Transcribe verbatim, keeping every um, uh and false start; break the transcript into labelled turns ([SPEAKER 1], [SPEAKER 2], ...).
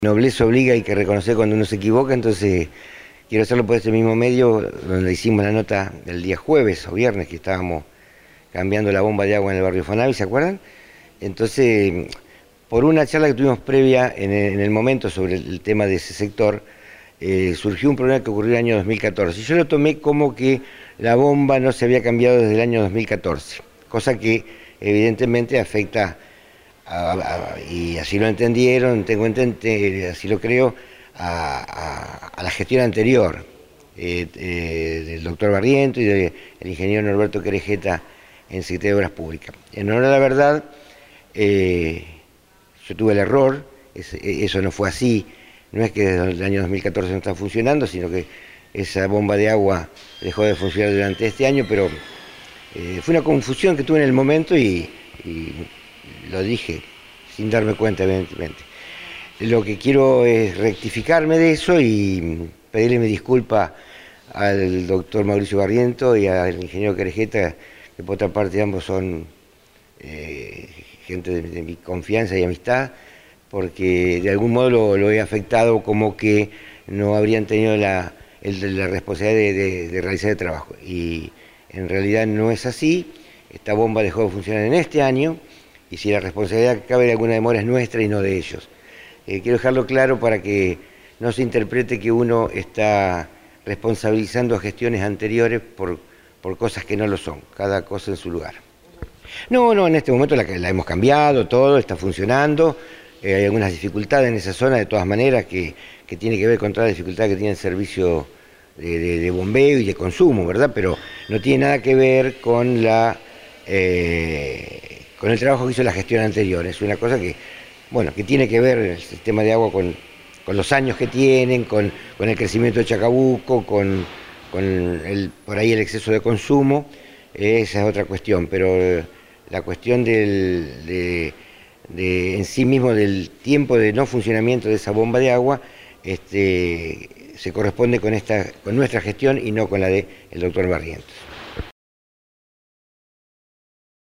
[SPEAKER 1] Nobleza obliga, hay que reconocer cuando uno se equivoca, entonces quiero hacerlo por este mismo medio donde hicimos la nota del día jueves o viernes, que estábamos cambiando la bomba de agua en el barrio Fonavi, ¿se acuerdan? Entonces, por una charla que tuvimos previa en el, en el momento sobre el, el tema de ese sector, eh, surgió un problema que ocurrió en el año dos mil catorce. Y yo lo tomé como que la bomba no se había cambiado desde el año dos mil catorce, cosa que evidentemente afecta A, a, y así lo entendieron, tengo entendido, así lo creo, a, a, a la gestión anterior eh, eh, del doctor Barriento y del ingeniero Norberto Querejeta en Secretaría de Obras Públicas. En honor a la verdad, eh, yo tuve el error, es, eso no fue así, no es que desde el año dos mil catorce no está funcionando, sino que esa bomba de agua dejó de funcionar durante este año, pero eh, fue una confusión que tuve en el momento y, y lo dije sin darme cuenta, evidentemente. Lo que quiero es rectificarme de eso y pedirle mi disculpa al doctor Mauricio Barriento y al ingeniero Querejeta, que por otra parte ambos son eh, gente de, de mi confianza y amistad, porque de algún modo lo, lo he afectado como que no habrían tenido la, el, la responsabilidad de, de, de realizar el trabajo. Y en realidad no es así. Esta bomba dejó de funcionar en este año, y si la responsabilidad que cabe de alguna demora es nuestra y no de ellos. Eh, quiero dejarlo claro para que no se interprete que uno está responsabilizando a gestiones anteriores por, por cosas que no lo son, cada cosa en su lugar. No, no, en este momento la, la hemos cambiado, todo está funcionando, eh, hay algunas dificultades en esa zona de todas maneras que, que tiene que ver con toda la dificultad que tiene el servicio de, de, de bombeo y de consumo, ¿verdad? Pero no tiene nada que ver con la... Eh, con el trabajo que hizo la gestión anterior. Es una cosa que, bueno, que tiene que ver el sistema de agua con, con los años que tienen, con, con el crecimiento de Chacabuco, con, con el, por ahí el exceso de consumo, esa es otra cuestión, pero la cuestión del, de, de, en sí mismo del tiempo de no funcionamiento de esa bomba de agua, este, se corresponde con, esta, con nuestra gestión y no con la del doctor Barrientos.